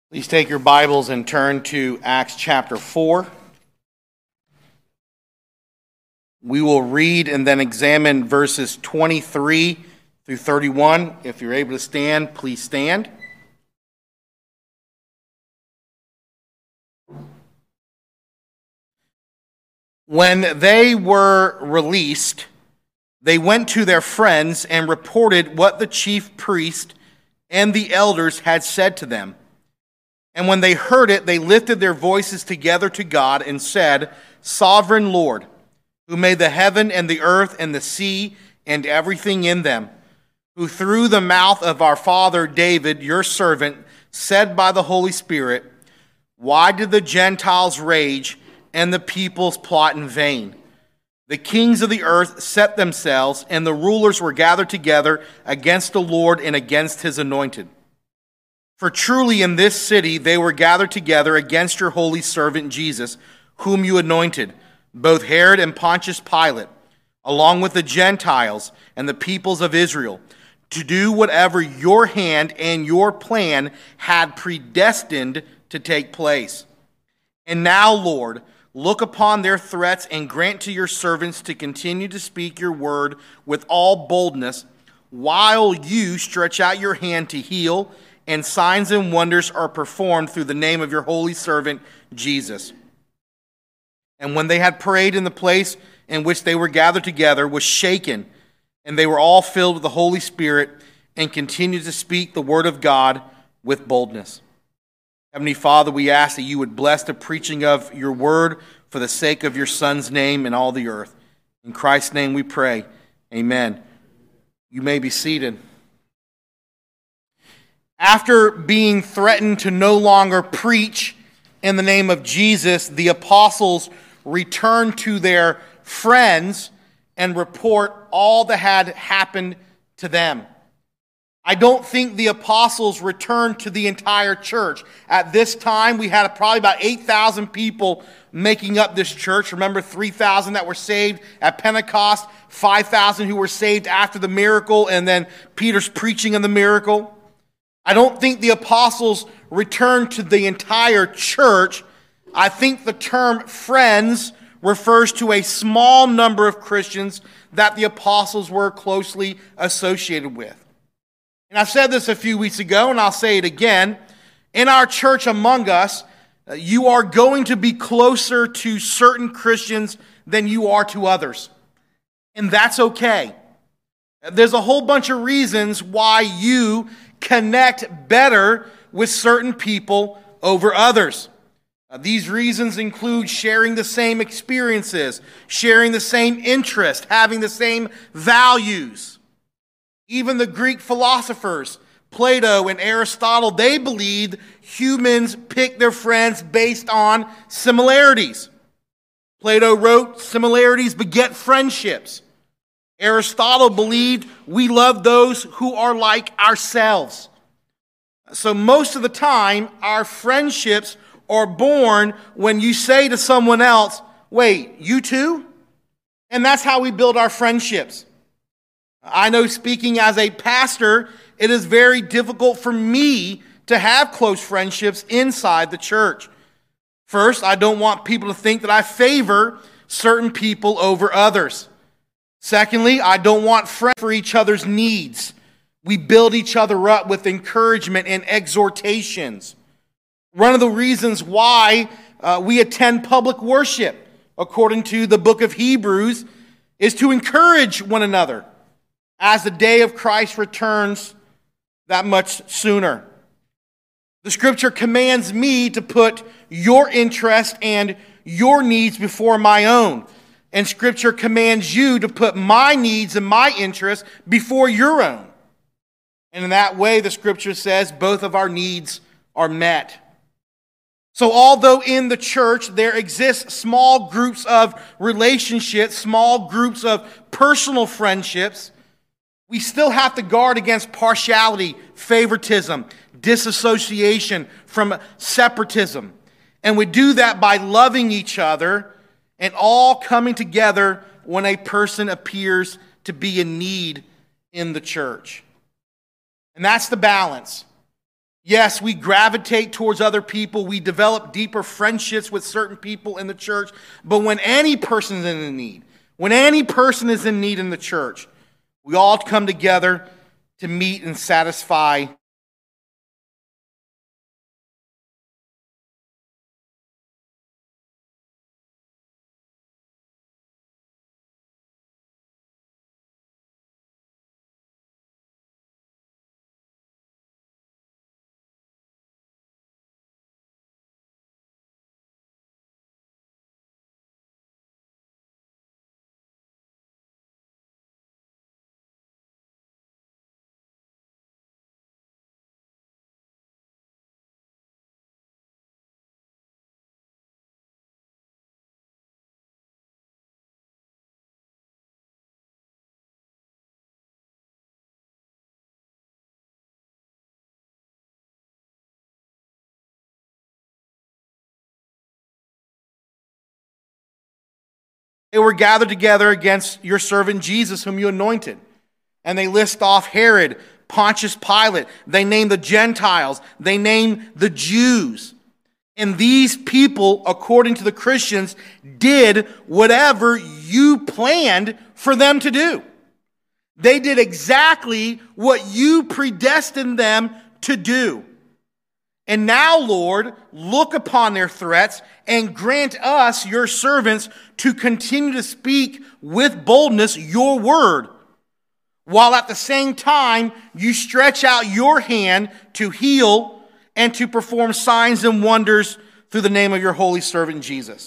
Please take your Bibles and turn to Acts chapter 4. We will read and then examine verses 23 through 31. If you're able to stand, please stand. When they were released, they went to their friends and reported what the chief priest and the elders had said to them. And when they heard it, they lifted their voices together to God and said, "Sovereign Lord, who made the heaven and the earth and the sea and everything in them, who through the mouth of our father David, your servant, said by the Holy Spirit, why did the Gentiles rage and the peoples plot in vain? The kings of the earth set themselves, and the rulers were gathered together against the Lord and against his anointed. For truly in this city they were gathered together against your holy servant Jesus, whom you anointed, both Herod and Pontius Pilate, along with the Gentiles and the peoples of Israel, to do whatever your hand and your plan had predestined to take place. And now, Lord, look upon their threats and grant to your servants to continue to speak your word with all boldness, while you stretch out your hand to heal, and signs and wonders are performed through the name of your holy servant, Jesus." And when they had prayed, in the place in which they were gathered together was shaken, and they were all filled with the Holy Spirit and continued to speak the word of God with boldness. Heavenly Father, we ask that you would bless the preaching of your word for the sake of your Son's name in all the earth. In Christ's name we pray. Amen. You may be seated. After being threatened to no longer preach in the name of Jesus, the apostles returned to their friends and report all that had happened to them. I don't think the apostles returned to the entire church. At this time, we had probably about 8,000 people making up this church. Remember, 3,000 that were saved at Pentecost, 5,000 who were saved after the miracle, and then Peter's preaching of the miracle. I don't think the apostles returned to the entire church. I think the term friends refers to a small number of Christians that the apostles were closely associated with. And I said this a few weeks ago, and I'll say it again. In our church among us, you are going to be closer to certain Christians than you are to others. And that's okay. There's a whole bunch of reasons why you connect better with certain people over others. These reasons include sharing the same experiences, sharing the same interests, having the same values. Even the Greek philosophers, Plato and Aristotle, they believed humans pick their friends based on similarities. Plato wrote, "Similarities beget friendships." Aristotle believed we love those who are like ourselves. So most of the time, our friendships are born when you say to someone else, "Wait, you too?" And that's how we build our friendships. I know, speaking as a pastor, it is very difficult for me to have close friendships inside the church. First, I don't want people to think that I favor certain people over others. Secondly, I don't want friends for each other's needs. We build each other up with encouragement and exhortations. One of the reasons why we attend public worship, according to the book of Hebrews, is to encourage one another as the day of Christ returns that much sooner. The scripture commands me to put your interest and your needs before my own. And scripture commands you to put my needs and my interests before your own. And in that way, the scripture says both of our needs are met. So although in the church there exist small groups of relationships, small groups of personal friendships, we still have to guard against partiality, favoritism, disassociation from separatism. And we do that by loving each other and all coming together when a person appears to be in need in the church. And that's the balance. Yes, we gravitate towards other people. We develop deeper friendships with certain people in the church. But when any person is in need, when any person is in need in the church, we all come together to meet and satisfy. They were gathered together against your servant Jesus, whom you anointed. And they list off Herod, Pontius Pilate. They name the Gentiles. They name the Jews. And these people, according to the Christians, did whatever you planned for them to do. They did exactly what you predestined them to do. And now, Lord, look upon their threats and grant us, your servants, to continue to speak with boldness your word, while at the same time you stretch out your hand to heal and to perform signs and wonders through the name of your holy servant Jesus.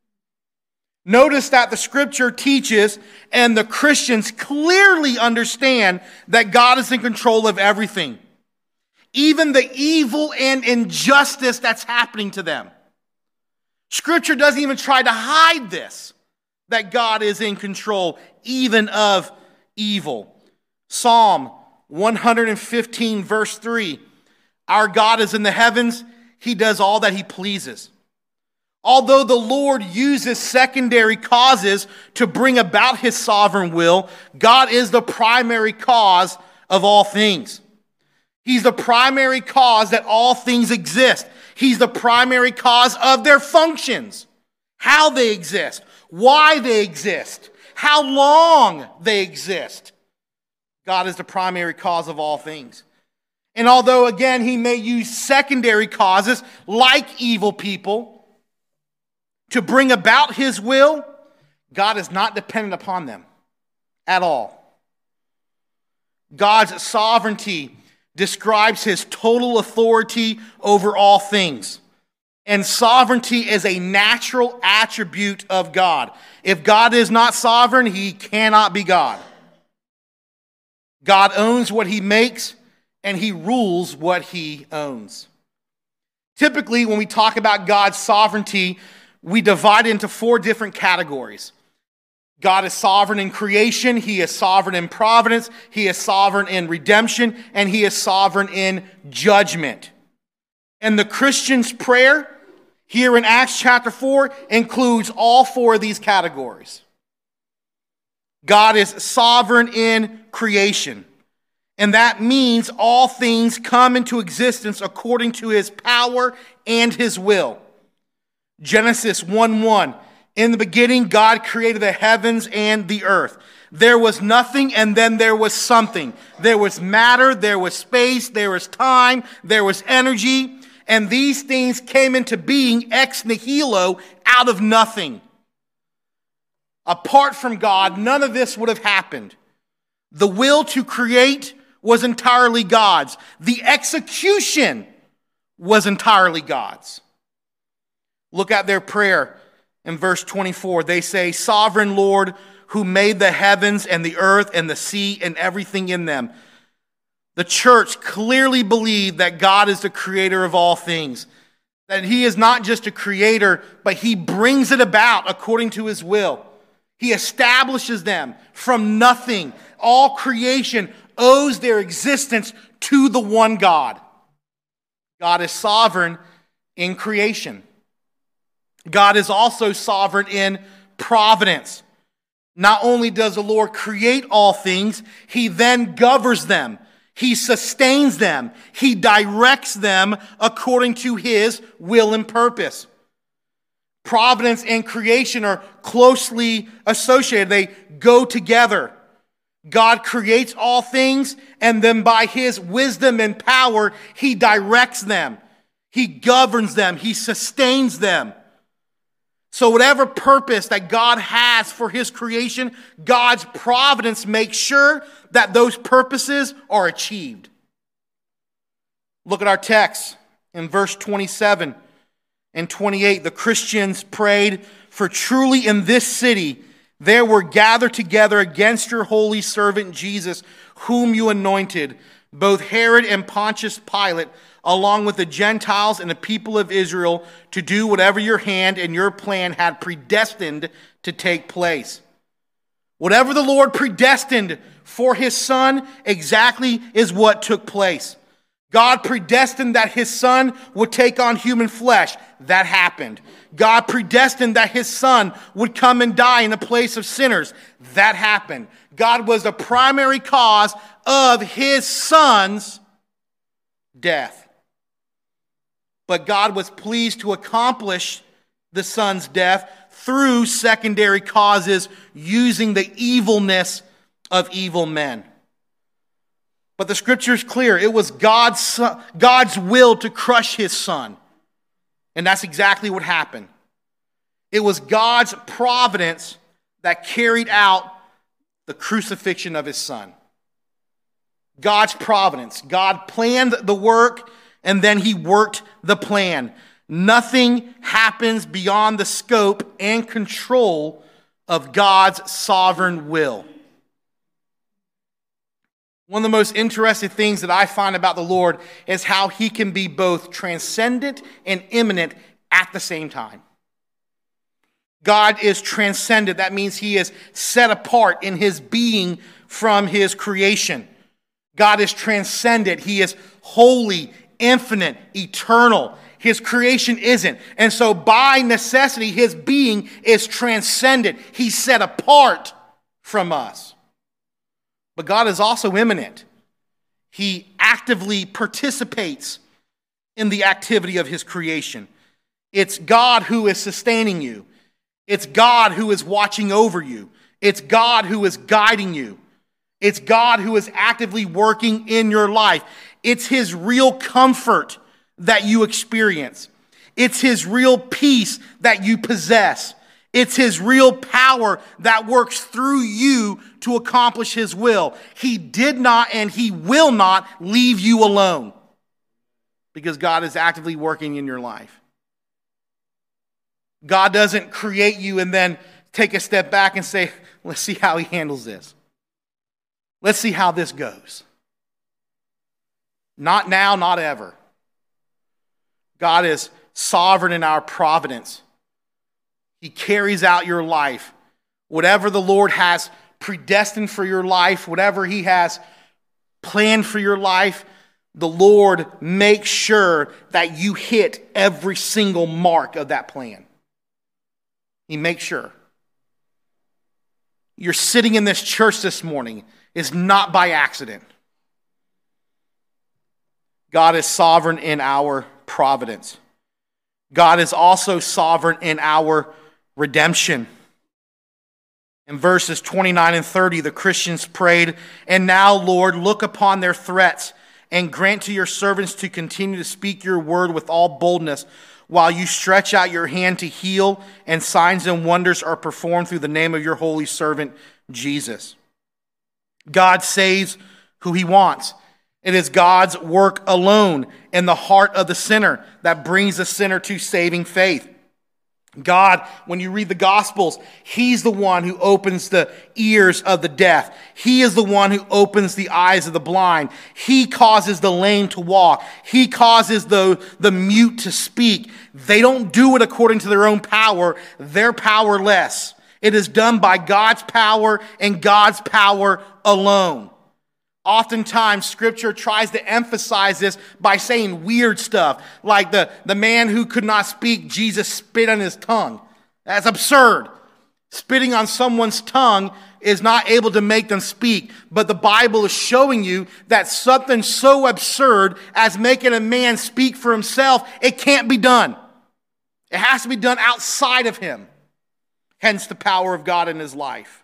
Notice that the scripture teaches, and the Christians clearly understand, that God is in control of everything. Even the evil and injustice that's happening to them. Scripture doesn't even try to hide this, that God is in control even of evil. Psalm 115 verse 3, our God is in the heavens, he does all that he pleases. Although the Lord uses secondary causes to bring about his sovereign will, God is the primary cause of all things. He's the primary cause that all things exist. He's the primary cause of their functions, how they exist, why they exist, how long they exist. God is the primary cause of all things. And although, again, he may use secondary causes like evil people to bring about his will, God is not dependent upon them at all. God's sovereignty describes his total authority over all things. And sovereignty is a natural attribute of God. If God is not sovereign, he cannot be God. God owns what he makes, and he rules what he owns. Typically, when we talk about God's sovereignty, we divide it into 4 different categories. God is sovereign in creation, he is sovereign in providence, he is sovereign in redemption, and he is sovereign in judgment. And the Christian's prayer here in Acts chapter 4 includes all 4 of these categories. God is sovereign in creation, and that means all things come into existence according to his power and his will. Genesis 1:1. In the beginning, God created the heavens and the earth. There was nothing, and then there was something. There was matter, there was space, there was time, there was energy, and these things came into being ex nihilo, out of nothing. Apart from God, none of this would have happened. The will to create was entirely God's. The execution was entirely God's. Look at their prayer. In verse 24, they say, Sovereign Lord, who made the heavens and the earth and the sea and everything in them. The church clearly believed that God is the creator of all things. That he is not just a creator, but he brings it about according to his will. He establishes them from nothing. All creation owes their existence to the one God. God is sovereign in creation. God is also sovereign in providence. Not only does the Lord create all things, he then governs them. He sustains them. He directs them according to his will and purpose. Providence and creation are closely associated. They go together. God creates all things, and then by his wisdom and power, he directs them. He governs them. He sustains them. So whatever purpose that God has for his creation, God's providence makes sure that those purposes are achieved. Look at our text in verse 27 and 28. The Christians prayed, "For truly in this city there were gathered together against your holy servant Jesus, whom you anointed, both Herod and Pontius Pilate, along with the Gentiles and the people of Israel, to do whatever your hand and your plan had predestined to take place." Whatever the Lord predestined for his Son, exactly is what took place. God predestined that his Son would take on human flesh. That happened. God predestined that his Son would come and die in the place of sinners. That happened. God was the primary cause of his Son's death. But God was pleased to accomplish the Son's death through secondary causes, using the evilness of evil men. But the scripture is clear. It was God's will to crush his Son. And that's exactly what happened. It was God's providence that carried out the crucifixion of his Son. God's providence. God planned the work, and then he worked the plan. Nothing happens beyond the scope and control of God's sovereign will. One of the most interesting things that I find about the Lord is how he can be both transcendent and immanent at the same time. God is transcendent. That means he is set apart in his being from his creation. God is transcendent. He is holy, infinite, eternal. His creation isn't. And so by necessity, his being is transcendent. He's set apart from us. But God is also immanent. He actively participates in the activity of his creation. It's God who is sustaining you. It's God who is watching over you. It's God who is guiding you. It's God who is actively working in your life. It's his real comfort that you experience. It's his real peace that you possess. It's his real power that works through you to accomplish his will. He did not and he will not leave you alone because God is actively working in your life. God doesn't create you and then take a step back and say, let's see how he handles this. Let's see how this goes. Not now, not ever. God is sovereign in our providence. He carries out your life. Whatever the Lord has predestined for your life, whatever he has planned for your life, the Lord makes sure that you hit every single mark of that plan. He makes sure. You're sitting in this church this morning is not by accident. God is sovereign in our providence. God is also sovereign in our redemption. In verses 29 and 30, the Christians prayed, "And now, Lord, look upon their threats and grant to your servants to continue to speak your word with all boldness, while you stretch out your hand to heal, and signs and wonders are performed through the name of your holy servant, Jesus." God saves who he wants. It is God's work alone in the heart of the sinner that brings the sinner to saving faith. God, when you read the Gospels, he's the one who opens the ears of the deaf. He is the one who opens the eyes of the blind. He causes the lame to walk. He causes the mute to speak. They don't do it according to their own power. They're powerless. It is done by God's power and God's power alone. Oftentimes, Scripture tries to emphasize this by saying weird stuff, like the man who could not speak, Jesus spit on his tongue. That's absurd. Spitting on someone's tongue is not able to make them speak. But the Bible is showing you that something so absurd as making a man speak for himself, it can't be done. It has to be done outside of him. Hence the power of God in his life.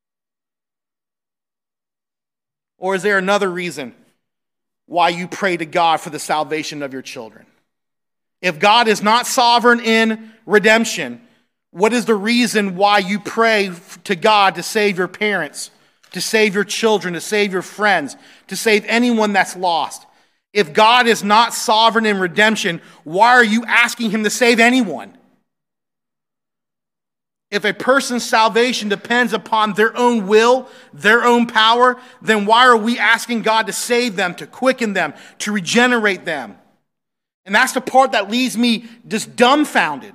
Or is there another reason why you pray to God for the salvation of your children? If God is not sovereign in redemption, what is the reason why you pray to God to save your parents, to save your children, to save your friends, to save anyone that's lost? If God is not sovereign in redemption, why are you asking him to save anyone? If a person's salvation depends upon their own will, their own power, then why are we asking God to save them, to quicken them, to regenerate them? And that's the part that leaves me just dumbfounded.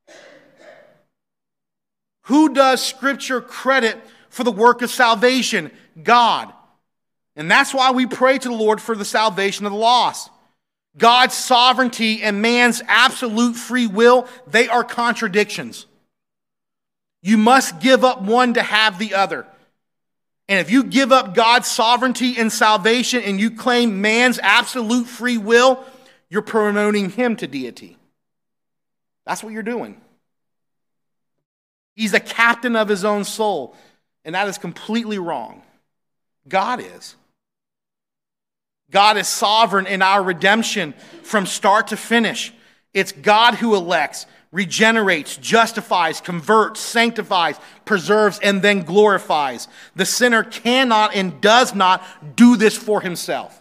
Who does Scripture credit for the work of salvation? God. And that's why we pray to the Lord for the salvation of the lost. God's sovereignty and man's absolute free will, they are contradictions. You must give up one to have the other. And if you give up God's sovereignty and salvation and you claim man's absolute free will, you're promoting him to deity. That's what you're doing. He's the captain of his own soul, and that is completely wrong. God is. God is sovereign in our redemption from start to finish. It's God who elects, regenerates, justifies, converts, sanctifies, preserves, and then glorifies. The sinner cannot and does not do this for himself.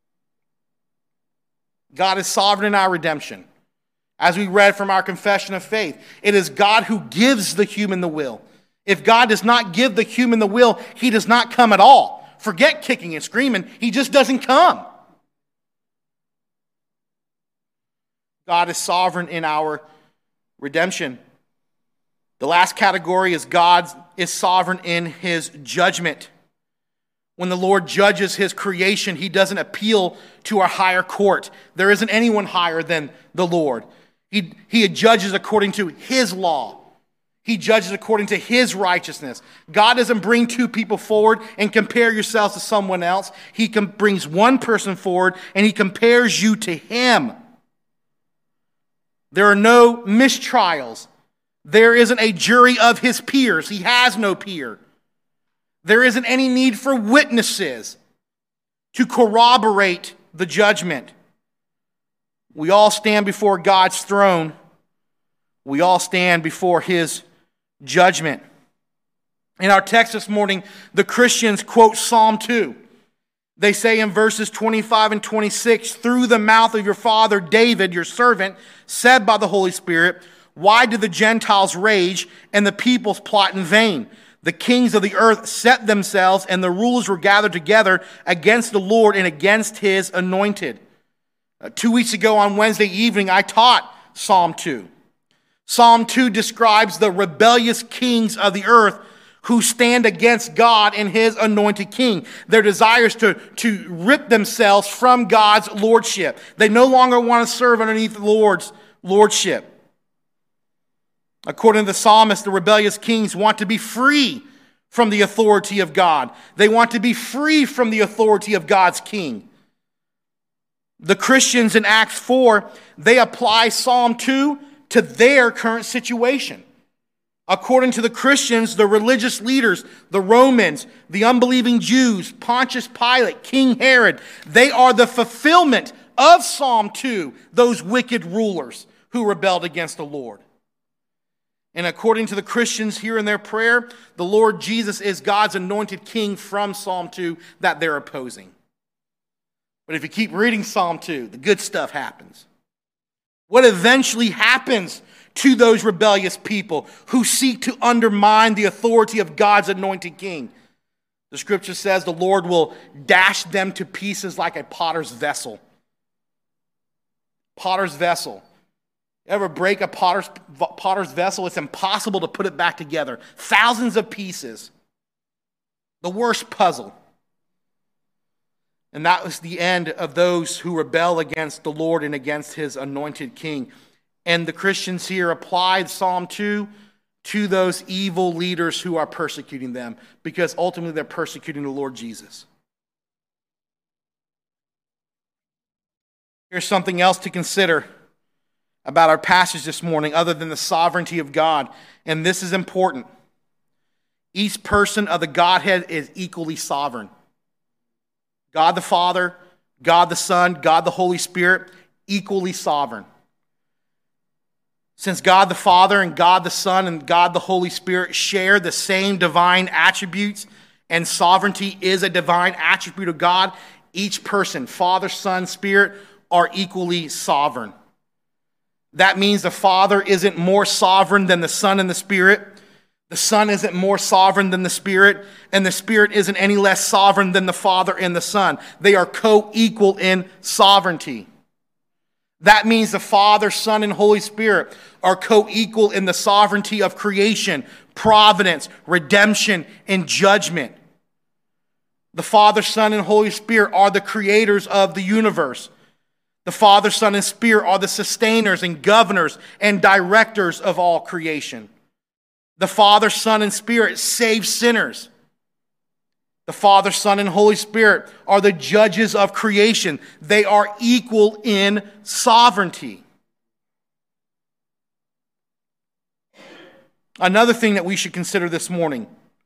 God is sovereign in our redemption. As we read from our confession of faith, it is God who gives the human the will. If God does not give the human the will, he does not come at all. Forget kicking and screaming, he just doesn't come. God is sovereign in our redemption. The last category is God is sovereign in his judgment. When the Lord judges his creation, he doesn't appeal to our higher court. There isn't anyone higher than the Lord. He judges according to his law. He judges according to his righteousness. God doesn't bring two people forward and compare yourselves to someone else. He brings one person forward and he compares you to him. There are no mistrials. There isn't a jury of his peers. He has no peer. There isn't any need for witnesses to corroborate the judgment. We all stand before God's throne. We all stand before his judgment. In our text this morning, the Christians quote Psalm 2. They say in verses 25 and 26, through the mouth of your father David, your servant, said by the Holy Spirit, why do the Gentiles rage and the peoples plot in vain? The kings of the earth set themselves, and the rulers were gathered together against the Lord and against his anointed. 2 weeks ago on Wednesday evening, I taught Psalm 2. Psalm 2 describes the rebellious kings of the earth who stand against God and his anointed king. Their desires to rip themselves from God's lordship. They no longer want to serve underneath the Lord's lordship. According to the psalmist, the rebellious kings want to be free from the authority of God. They want to be free from the authority of God's king. The Christians in Acts 4, they apply Psalm 2 to their current situation. According to the Christians, the religious leaders, the Romans, the unbelieving Jews, Pontius Pilate, King Herod, they are the fulfillment of Psalm 2, those wicked rulers who rebelled against the Lord. And according to the Christians here in their prayer, the Lord Jesus is God's anointed king from Psalm 2 that they're opposing. But if you keep reading Psalm 2, the good stuff happens. What eventually happens to those rebellious people who seek to undermine the authority of God's anointed king? The scripture says the Lord will dash them to pieces like a potter's vessel. Potter's vessel. Ever break a potter's vessel? It's impossible to put it back together. Thousands of pieces. The worst puzzle. And that was the end of those who rebel against the Lord and against his anointed king. And the Christians here applied Psalm 2 to those evil leaders who are persecuting them, because ultimately they're persecuting the Lord Jesus. Here's something else to consider about our passage this morning other than the sovereignty of God, and this is important. Each person of the Godhead is equally sovereign. God the Father, God the Son, God the Holy Spirit, equally sovereign. Since God the Father and God the Son and God the Holy Spirit share the same divine attributes, and sovereignty is a divine attribute of God, each person, Father, Son, Spirit, are equally sovereign. That means the Father isn't more sovereign than the Son and the Spirit. The Son isn't more sovereign than the Spirit, and the Spirit isn't any less sovereign than the Father and the Son. They are co-equal in sovereignty. That means the Father, Son, and Holy Spirit are co-equal in the sovereignty of creation, providence, redemption, and judgment. The Father, Son, and Holy Spirit are the creators of the universe. The Father, Son, and Spirit are the sustainers and governors and directors of all creation. The Father, Son, and Spirit save sinners. The Father, Son, and Holy Spirit are the judges of creation. They are equal in sovereignty. Another thing that we should consider this morning,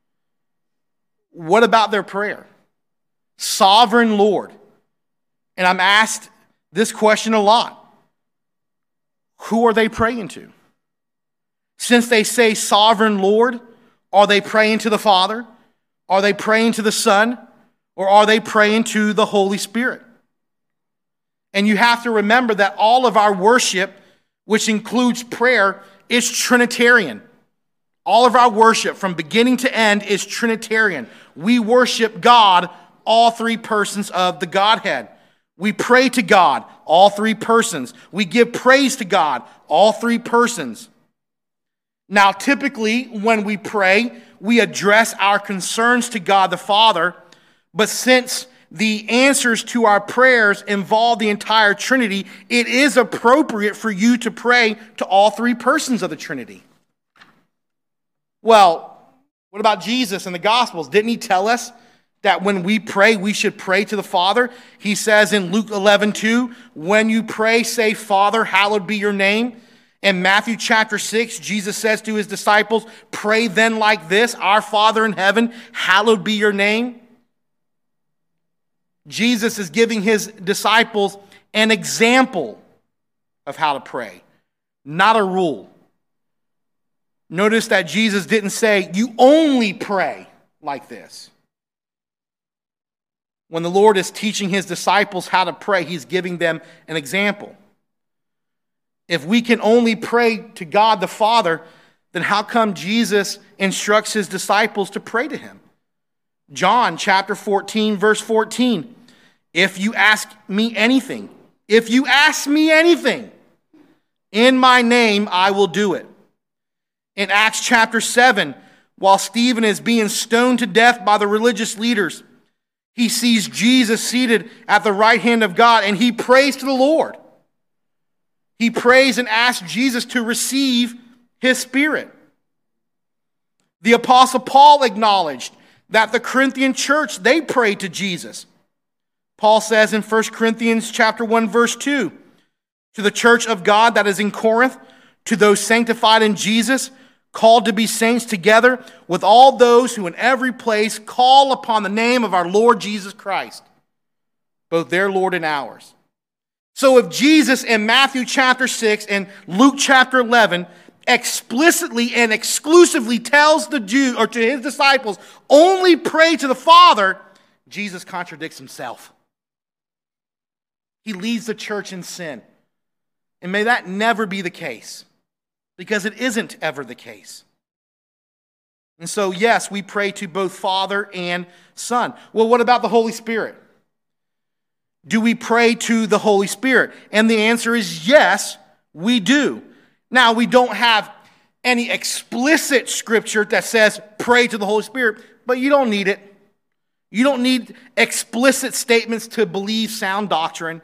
what about their prayer? Sovereign Lord. And I'm asked this question a lot. Who are they praying to? Since they say Sovereign Lord, are they praying to the Father? Are they praying to the Son? Or are they praying to the Holy Spirit? And you have to remember that all of our worship, which includes prayer, is Trinitarian. All of our worship from beginning to end is Trinitarian. We worship God, all three persons of the Godhead. We pray to God, all three persons. We give praise to God, all three persons. Now, typically, when we pray, we address our concerns to God the Father, but since the answers to our prayers involve the entire Trinity, it is appropriate for you to pray to all three persons of the Trinity. Well, what about Jesus in the Gospels? Didn't he tell us that when we pray, we should pray to the Father? He says in Luke 11:2, when you pray, say, Father, hallowed be your name. In Matthew chapter 6, Jesus says to his disciples, pray then like this, our Father in heaven, hallowed be your name. Jesus is giving his disciples an example of how to pray, not a rule. Notice that Jesus didn't say, you only pray like this. When the Lord is teaching his disciples how to pray, he's giving them an example. If we can only pray to God the Father, then how come Jesus instructs his disciples to pray to him? John chapter 14, verse 14. If you ask me anything in my name, I will do it. In Acts chapter 7, while Stephen is being stoned to death by the religious leaders, he sees Jesus seated at the right hand of God, and he prays to the Lord. He prays and asks Jesus to receive his Spirit. The Apostle Paul acknowledged that the Corinthian church, they prayed to Jesus. Paul says in 1 Corinthians chapter 1, verse 2, to the church of God that is in Corinth, to those sanctified in Jesus, called to be saints together with all those who in every place call upon the name of our Lord Jesus Christ, both their Lord and ours. So if Jesus in Matthew chapter 6 and Luke chapter 11 explicitly and exclusively tells the Jew or to his disciples, only pray to the Father, Jesus contradicts himself. He leads the church in sin. And may that never be the case, because it isn't ever the case. And so, yes, we pray to both Father and Son. Well, what about the Holy Spirit? Do we pray to the Holy Spirit? And the answer is yes, we do. Now, we don't have any explicit scripture that says pray to the Holy Spirit, but you don't need it. You don't need explicit statements to believe sound doctrine.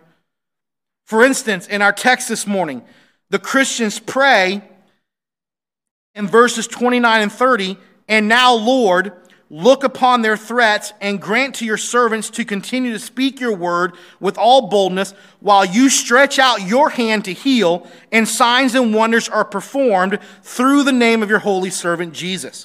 For instance, in our text this morning, the Christians pray in verses 29 and 30, "And now, Lord, look upon their threats and grant to your servants to continue to speak your word with all boldness while you stretch out your hand to heal, and signs and wonders are performed through the name of your holy servant Jesus."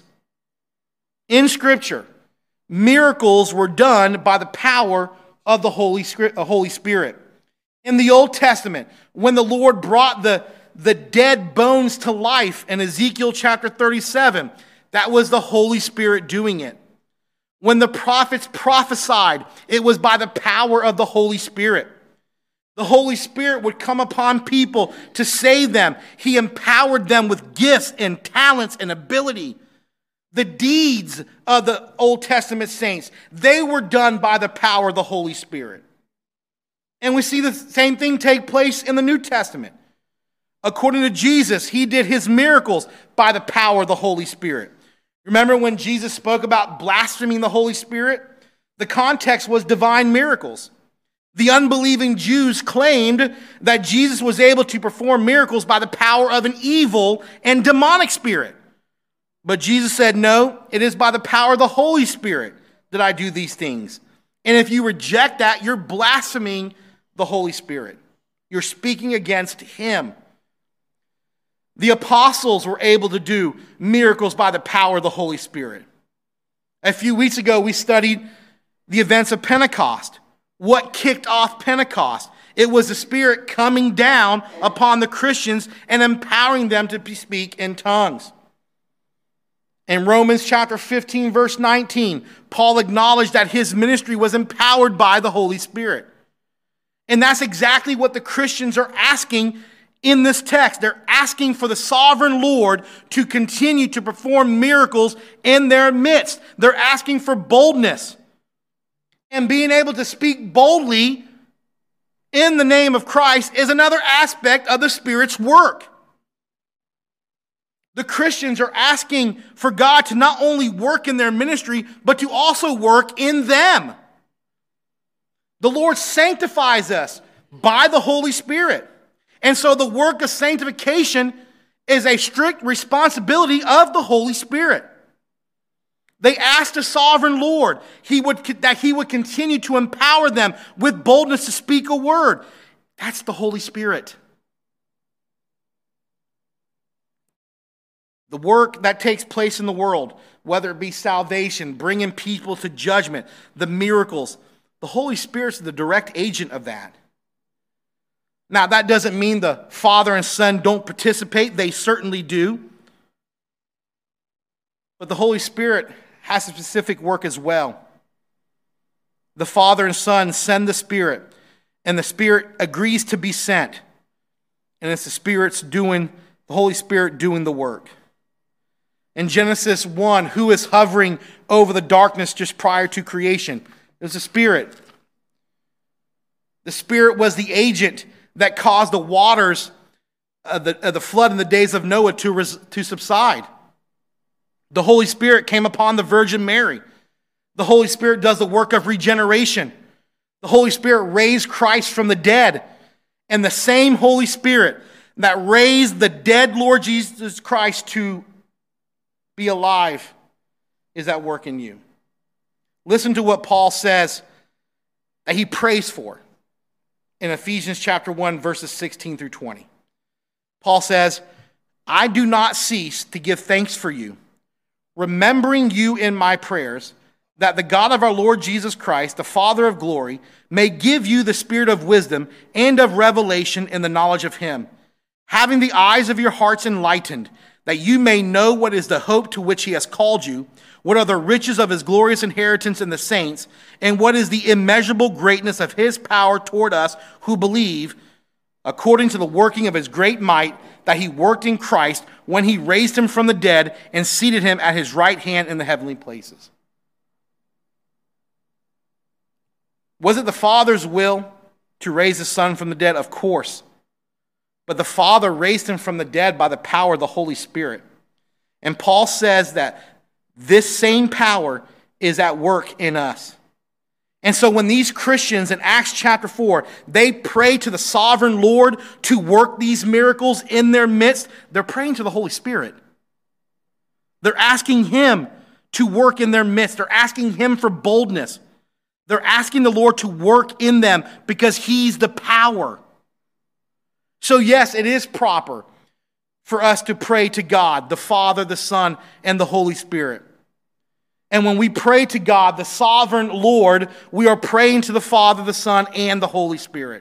In Scripture, miracles were done by the power of the Holy Spirit. In the Old Testament, when the Lord brought the dead bones to life in Ezekiel chapter 37, that was the Holy Spirit doing it. When the prophets prophesied, it was by the power of the Holy Spirit. The Holy Spirit would come upon people to save them. He empowered them with gifts and talents and ability. The deeds of the Old Testament saints, they were done by the power of the Holy Spirit. And we see the same thing take place in the New Testament. According to Jesus, he did his miracles by the power of the Holy Spirit. Remember when Jesus spoke about blaspheming the Holy Spirit? The context was divine miracles. The unbelieving Jews claimed that Jesus was able to perform miracles by the power of an evil and demonic spirit. But Jesus said, "No, it is by the power of the Holy Spirit that I do these things." And if you reject that, you're blaspheming the Holy Spirit. You're speaking against him. The apostles were able to do miracles by the power of the Holy Spirit. A few weeks ago, we studied the events of Pentecost. What kicked off Pentecost? It was the Spirit coming down upon the Christians and empowering them to speak in tongues. In Romans chapter 15, verse 19, Paul acknowledged that his ministry was empowered by the Holy Spirit. And that's exactly what the Christians are asking in this text. They're asking for the sovereign Lord to continue to perform miracles in their midst. They're asking for boldness. And being able to speak boldly in the name of Christ is another aspect of the Spirit's work. The Christians are asking for God to not only work in their ministry, but to also work in them. The Lord sanctifies us by the Holy Spirit. And so the work of sanctification is a strict responsibility of the Holy Spirit. They asked the sovereign Lord that he would continue to empower them with boldness to speak a word. That's the Holy Spirit. The work that takes place in the world, whether it be salvation, bringing people to judgment, the miracles, the Holy Spirit's the direct agent of that. Now, that doesn't mean the Father and Son don't participate. They certainly do. But the Holy Spirit has a specific work as well. The Father and Son send the Spirit, and the Spirit agrees to be sent. And it's the Holy Spirit doing the work. In Genesis 1, who is hovering over the darkness just prior to creation? It was the Spirit. The Spirit was the agent that caused the waters of the flood in the days of Noah to subside. The Holy Spirit came upon the Virgin Mary. The Holy Spirit does the work of regeneration. The Holy Spirit raised Christ from the dead. And the same Holy Spirit that raised the dead Lord Jesus Christ to be alive is at work in you. Listen to what Paul says that he prays for in Ephesians chapter 1, verses 16 through 20. Paul says, "I do not cease to give thanks for you, remembering you in my prayers, that the God of our Lord Jesus Christ, the Father of glory, may give you the spirit of wisdom and of revelation in the knowledge of him, having the eyes of your hearts enlightened, that you may know what is the hope to which he has called you, what are the riches of his glorious inheritance in the saints, and what is the immeasurable greatness of his power toward us who believe, according to the working of his great might, that he worked in Christ when he raised him from the dead and seated him at his right hand in the heavenly places." Was it the Father's will to raise his Son from the dead? Of course. But the Father raised him from the dead by the power of the Holy Spirit. And Paul says that this same power is at work in us. And so when these Christians in Acts chapter 4, they pray to the sovereign Lord to work these miracles in their midst, they're praying to the Holy Spirit. They're asking him to work in their midst. They're asking him for boldness. They're asking the Lord to work in them because he's the power. So yes, it is proper for us to pray to God, the Father, the Son, and the Holy Spirit. And when we pray to God, the sovereign Lord, we are praying to the Father, the Son, and the Holy Spirit.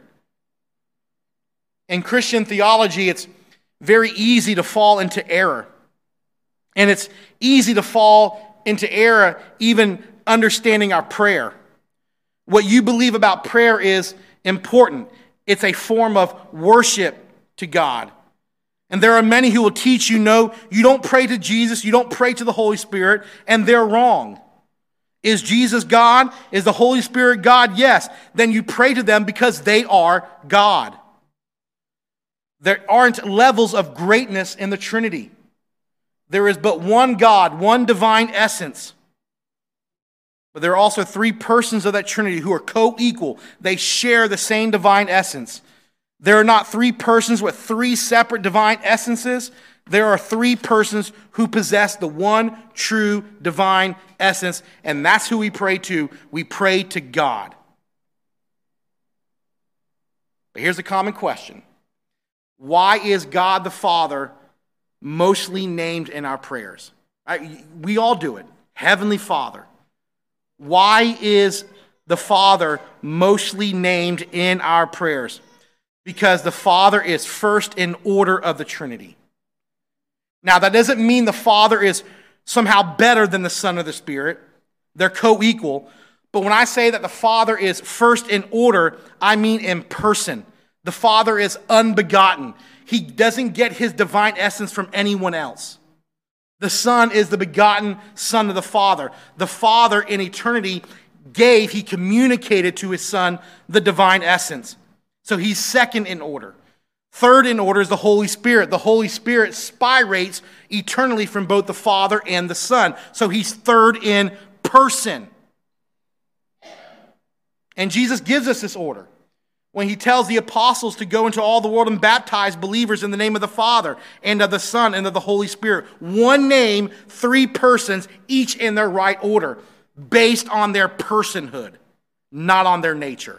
In Christian theology, it's very easy to fall into error. And it's easy to fall into error even understanding our prayer. What you believe about prayer is important. It's a form of worship to God. And there are many who will teach you, no, you don't pray to Jesus, you don't pray to the Holy Spirit, and they're wrong. Is Jesus God? Is the Holy Spirit God? Yes. Then you pray to them because they are God. There aren't levels of greatness in the Trinity. There is but one God, one divine essence. But there are also three persons of that Trinity who are co-equal. They share the same divine essence. There are not three persons with three separate divine essences. There are three persons who possess the one true divine essence, and that's who we pray to. We pray to God. But here's a common question. Why is God the Father mostly named in our prayers? We all do it. Heavenly Father. Why is the Father mostly named in our prayers? Because the Father is first in order of the Trinity. Now, that doesn't mean the Father is somehow better than the Son or the Spirit. They're co-equal. But when I say that the Father is first in order, I mean in person. The Father is unbegotten. He doesn't get his divine essence from anyone else. The Son is the begotten Son of the Father. The Father in eternity he communicated to his Son the divine essence. So he's second in order. Third in order is the Holy Spirit. The Holy Spirit spirates eternally from both the Father and the Son. So he's third in person. And Jesus gives us this order when he tells the apostles to go into all the world and baptize believers in the name of the Father and of the Son and of the Holy Spirit. One name, three persons, each in their right order, based on their personhood, not on their nature.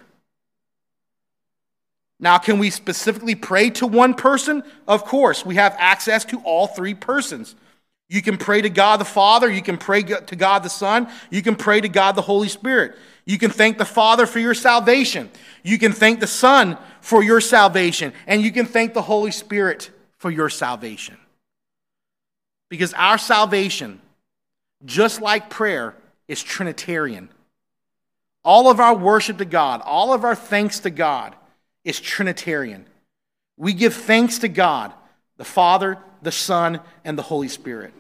Now, can we specifically pray to one person? Of course, we have access to all three persons. You can pray to God the Father, you can pray to God the Son, you can pray to God the Holy Spirit. You can thank the Father for your salvation. You can thank the Son for your salvation. And you can thank the Holy Spirit for your salvation. Because our salvation, just like prayer, is Trinitarian. All of our worship to God, all of our thanks to God is Trinitarian. We give thanks to God, the Father, the Son, and the Holy Spirit.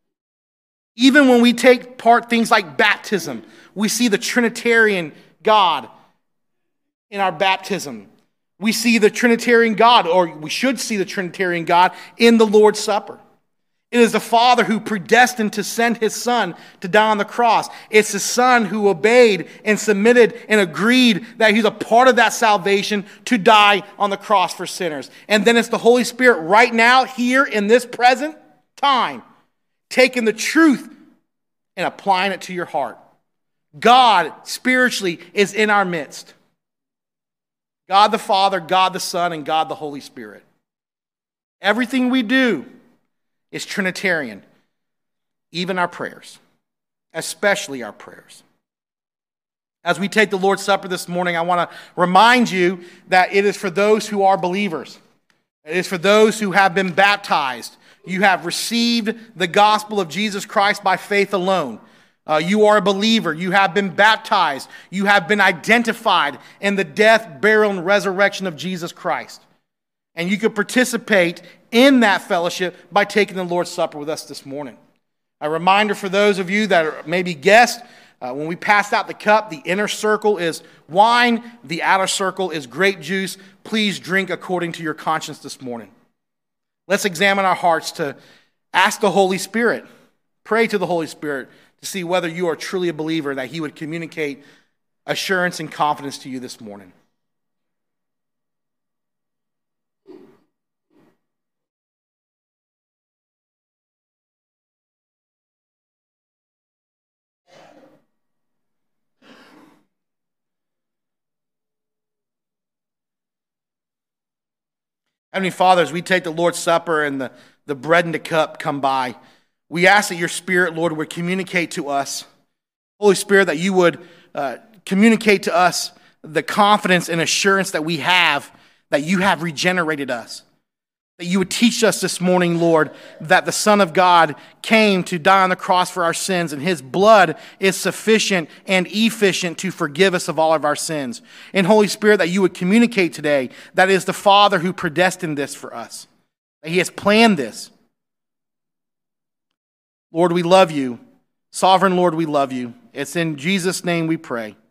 Even when we take part things like baptism, we see the Trinitarian God in our baptism. We see the Trinitarian God, or we should see the Trinitarian God in the Lord's Supper. It is the Father who predestined to send his Son to die on the cross. It's the Son who obeyed and submitted and agreed that he's a part of that salvation to die on the cross for sinners. And then it's the Holy Spirit right now, here in this present time, taking the truth and applying it to your heart. God, spiritually, is in our midst. God the Father, God the Son, and God the Holy Spirit. Everything we do is Trinitarian. Even our prayers. Especially our prayers. As we take the Lord's Supper this morning, I want to remind you that it is for those who are believers. It is for those who have been baptized. You have received the gospel of Jesus Christ by faith alone. You are a believer. You have been baptized. You have been identified in the death, burial, and resurrection of Jesus Christ. And you can participate in that fellowship by taking the Lord's Supper with us this morning. A reminder for those of you that are maybe guests, when we pass out the cup, the inner circle is wine, the outer circle is grape juice. Please drink according to your conscience this morning. Let's examine our hearts to ask the Holy Spirit, pray to the Holy Spirit to see whether you are truly a believer, that he would communicate assurance and confidence to you this morning. Heavenly Father, as we take the Lord's Supper and the bread and the cup come by, we ask that your Spirit, Lord, would communicate to us. Holy Spirit, that you would communicate to us the confidence and assurance that we have that you have regenerated us. That you would teach us this morning, Lord, that the Son of God came to die on the cross for our sins, and his blood is sufficient and efficient to forgive us of all of our sins. And Holy Spirit, that you would communicate today that it is the Father who predestined this for us, that he has planned this. Lord, we love you. Sovereign Lord, we love you. It's in Jesus' name we pray.